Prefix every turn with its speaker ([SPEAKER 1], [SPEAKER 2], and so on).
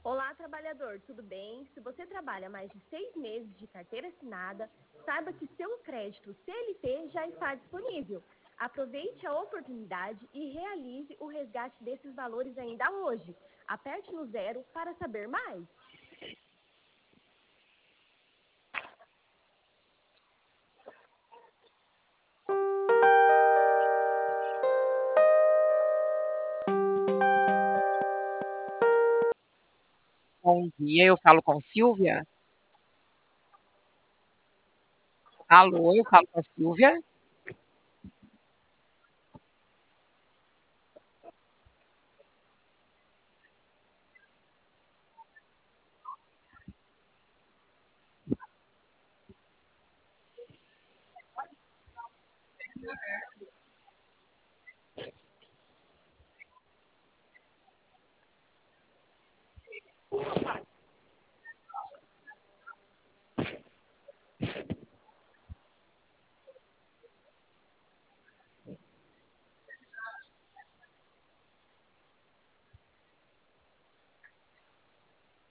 [SPEAKER 1] Olá, trabalhador, tudo bem? Se você trabalha mais de 6 meses de carteira assinada, saiba que seu crédito CLT já está disponível. Aproveite a oportunidade e realize o resgate desses valores ainda hoje. Aperte no zero para saber mais.
[SPEAKER 2] Bom dia, eu falo com Silvia? Alô, eu falo com a Silvia?